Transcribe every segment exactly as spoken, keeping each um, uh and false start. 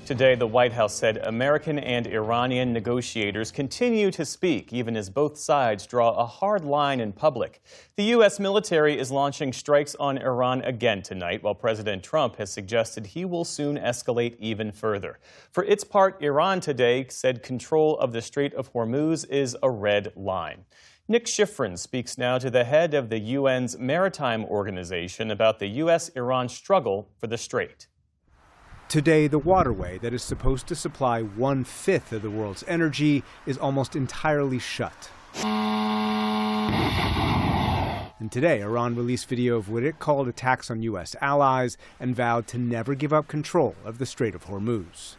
Today, the White House said American and Iranian negotiators continue to speak, even as both sides draw a hard line in public. The U S military is launching strikes on Iran again tonight, while President Trump has suggested he will soon escalate even further. For its part, Iran today said control of the Strait of Hormuz is a red line. Nick Schifrin speaks now to the head of the U N's Maritime Organization about the U S Iran struggle for the strait. Today, the waterway that is supposed to supply one-fifth of the world's energy is almost entirely shut. And today, Iran released video of what it called attacks on U S allies and vowed to never give up control of the Strait of Hormuz.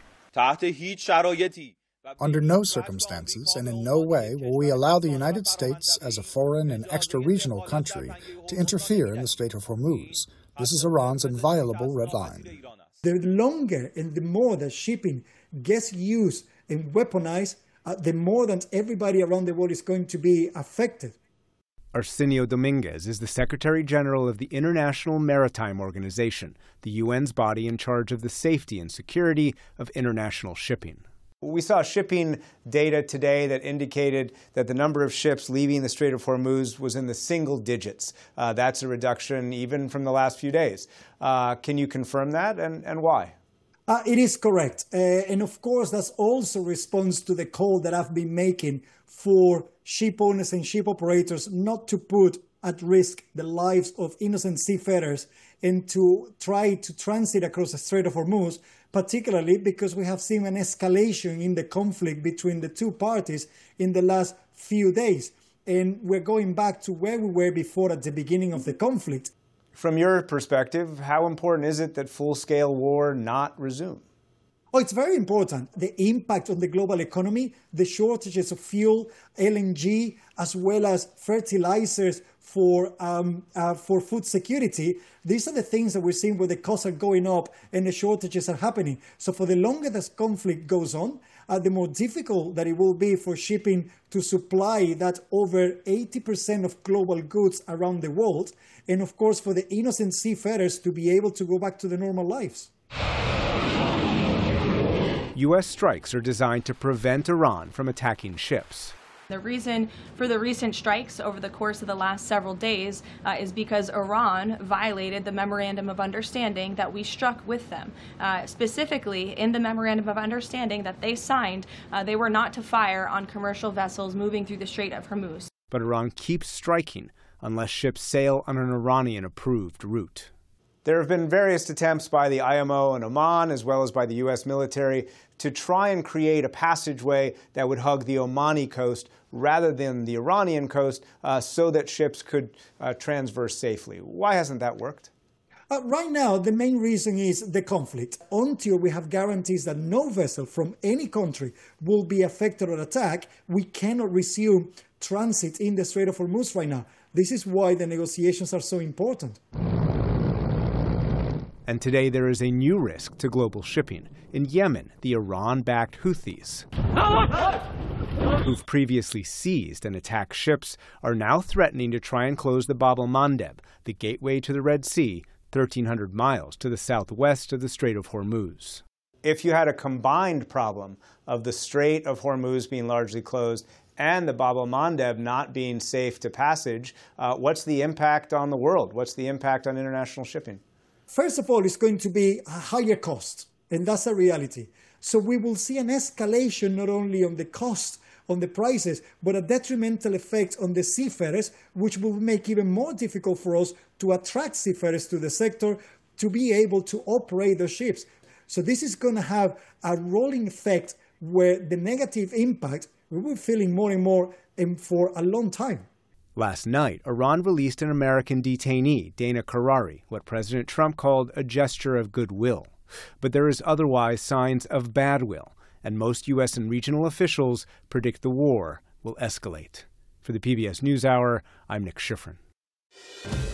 Under no circumstances and in no way will we allow the United States, as a foreign and extra-regional country, to interfere in the Strait of Hormuz. This is Iran's inviolable red line. The longer and the more that shipping gets used and weaponized, uh, the more that everybody around the world is going to be affected. Arsenio Dominguez is the Secretary General of the International Maritime Organization, the U N's body in charge of the safety and security of international shipping. We saw shipping data today that indicated that the number of ships leaving the Strait of Hormuz was in the single digits. Uh, that's a reduction even from the last few days. Uh, can you confirm that, and, and why? Uh, it is correct. Uh, and of course, that's also response to the call that I've been making for ship owners and ship operators not to put at risk the lives of innocent seafarers and to try to transit across the Strait of Hormuz, particularly because we have seen an escalation in the conflict between the two parties in the last few days. And we're going back to where we were before at the beginning of the conflict. From your perspective, how important is it that full-scale war not resume? Oh, it's very important. The impact on the global economy, the shortages of fuel, L N G, as well as fertilizers for um, uh, for food security. These are the things that we're seeing where the costs are going up and the shortages are happening. So for the longer this conflict goes on, uh, the more difficult that it will be for shipping to supply that over eighty percent of global goods around the world. And of course, for the innocent seafarers to be able to go back to their normal lives. U S strikes are designed to prevent Iran from attacking ships. The reason for the recent strikes over the course of the last several days uh, is because Iran violated the Memorandum of Understanding that we struck with them. Uh, specifically, in the Memorandum of Understanding that they signed, uh, they were not to fire on commercial vessels moving through the Strait of Hormuz. But Iran keeps striking unless ships sail on an Iranian-approved route. There have been various attempts by the I M O and Oman, as well as by the U S military, to try and create a passageway that would hug the Omani coast rather than the Iranian coast uh, so that ships could uh, transverse safely. Why hasn't that worked? Uh, right now, the main reason is the conflict. Until we have guarantees that no vessel from any country will be affected or attacked, we cannot resume transit in the Strait of Hormuz right now. This is why the negotiations are so important. And today there is a new risk to global shipping. In Yemen, the Iran-backed Houthis, who've previously seized and attacked ships, are now threatening to try and close the Bab el-Mandeb, the gateway to the Red Sea, thirteen hundred miles to the southwest of the Strait of Hormuz. If you had a combined problem of the Strait of Hormuz being largely closed and the Bab el-Mandeb not being safe to passage, uh, what's the impact on the world? What's the impact on international shipping? First of all, it's going to be a higher cost, and that's a reality. So we will see an escalation not only on the cost, on the prices, but a detrimental effect on the seafarers, which will make it even more difficult for us to attract seafarers to the sector to be able to operate the ships. So this is going to have a rolling effect where the negative impact, we will be feeling more and more and for a long time. Last night, Iran released an American detainee, Dana Karari, what President Trump called a gesture of goodwill. But there is otherwise signs of bad will, and most U S and regional officials predict the war will escalate. For the P B S NewsHour, I'm Nick Schifrin.